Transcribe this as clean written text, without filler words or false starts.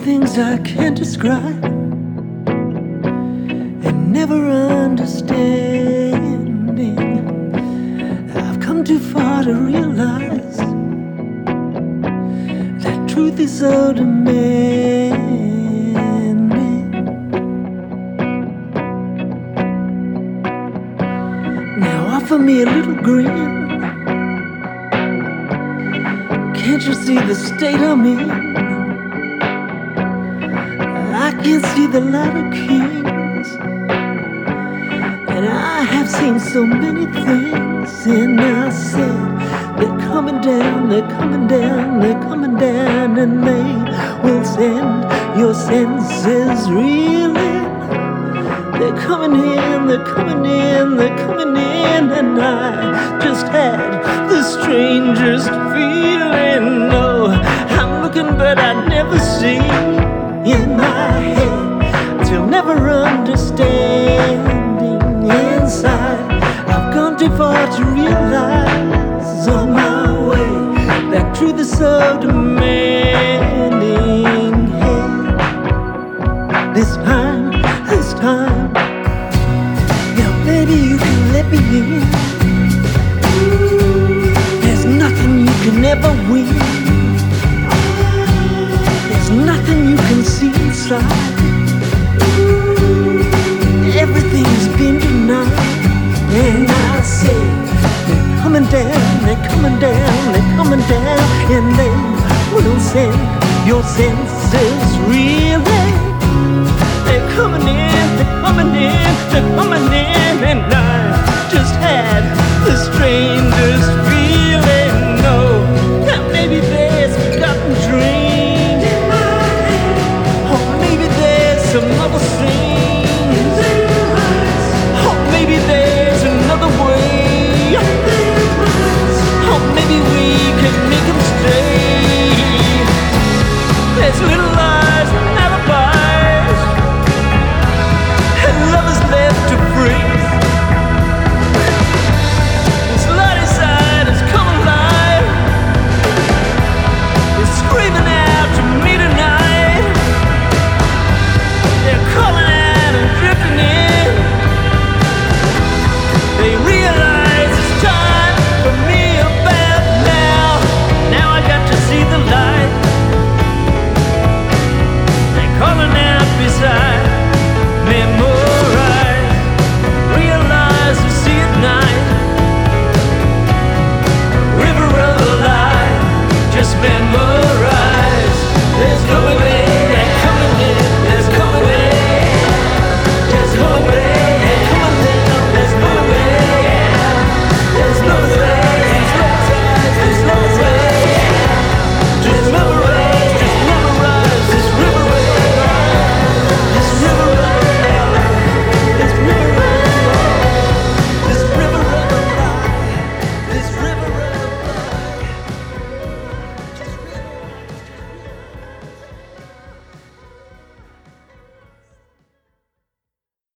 things I can't describe and never understanding. I've come too far to realize that truth is so demanding. Now offer me a little grin. Can't you see the state I'm in? I can't see the light of kings, and I have seen so many things. And I said, they're coming down, they're coming down, they're coming down, and they will send your senses reeling. They're coming in, they're coming in, they're coming in, and I just had the strangest feeling. No, I'm looking but I never see in my head, till never understanding inside. I've gone too far to realize on my way that truth is so demanding. Hey, this time, now baby you can let me in. There's nothing you can ever win. There's nothing you can see inside. Everything's been denied. And I say, they're coming down, they're coming down, they're coming down, and they will send your senses reeling. They're coming in, they're coming in, they're coming in.